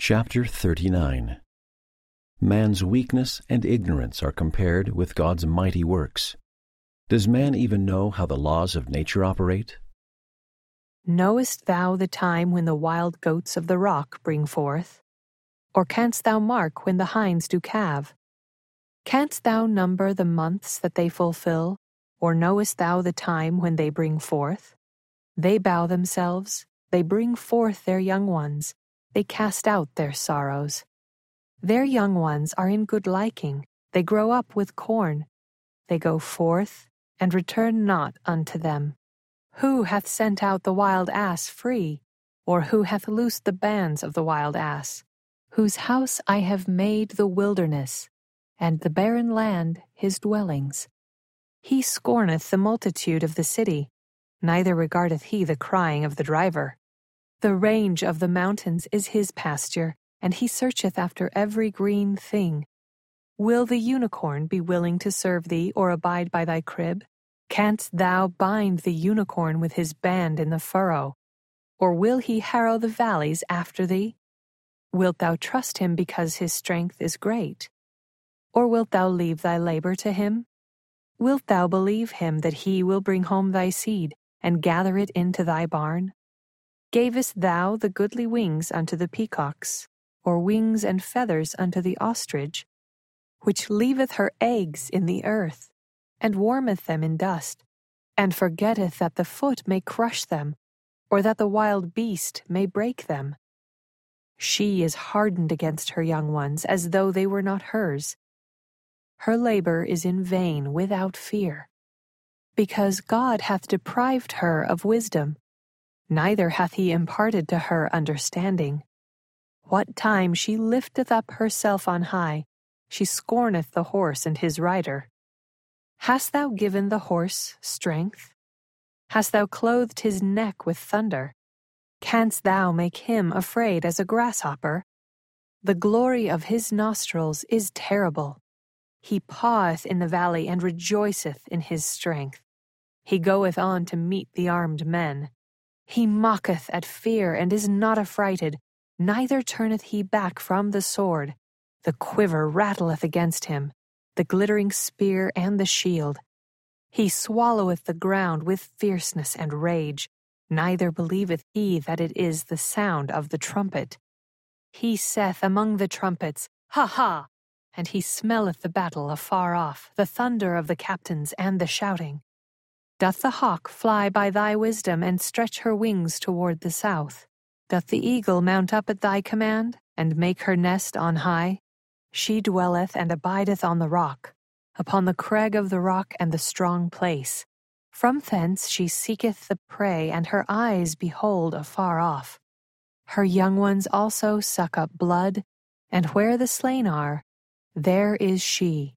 Chapter 39. Man's weakness and ignorance are compared with God's mighty works. Does man even know how the laws of nature operate? Knowest thou the time when the wild goats of the rock bring forth? Or canst thou mark when the hinds do calve? Canst thou number the months that they fulfill? Or knowest thou the time when they bring forth? They bow themselves, they bring forth their young ones, they cast out their sorrows. Their young ones are in good liking, they grow up with corn. They go forth, and return not unto them. Who hath sent out the wild ass free? Or who hath loosed the bands of the wild ass? Whose house I have made the wilderness, and the barren land his dwellings. He scorneth the multitude of the city, neither regardeth he the crying of the driver. The range of the mountains is his pasture, and he searcheth after every green thing. Will the unicorn be willing to serve thee, or abide by thy crib? Canst thou bind the unicorn with his band in the furrow? Or will he harrow the valleys after thee? Wilt thou trust him because his strength is great? Or wilt thou leave thy labor to him? Wilt thou believe him that he will bring home thy seed, and gather it into thy barn? Gavest thou the goodly wings unto the peacocks, or wings and feathers unto the ostrich, which leaveth her eggs in the earth, and warmeth them in dust, and forgetteth that the foot may crush them, or that the wild beast may break them? She is hardened against her young ones, as though they were not hers. Her labor is in vain without fear, because God hath deprived her of wisdom, neither hath he imparted to her understanding. What time she lifteth up herself on high, she scorneth the horse and his rider. Hast thou given the horse strength? Hast thou clothed his neck with thunder? Canst thou make him afraid as a grasshopper? The glory of his nostrils is terrible. He paweth in the valley and rejoiceth in his strength. He goeth on to meet the armed men. He mocketh at fear and is not affrighted, neither turneth he back from the sword. The quiver rattleth against him, the glittering spear and the shield. He swalloweth the ground with fierceness and rage, neither believeth he that it is the sound of the trumpet. He saith among the trumpets, Ha ha! And he smelleth the battle afar off, the thunder of the captains and the shouting. Doth the hawk fly by thy wisdom, and stretch her wings toward the south? Doth the eagle mount up at thy command, and make her nest on high? She dwelleth and abideth on the rock, upon the crag of the rock and the strong place. From thence she seeketh the prey, and her eyes behold afar off. Her young ones also suck up blood, and where the slain are, there is she.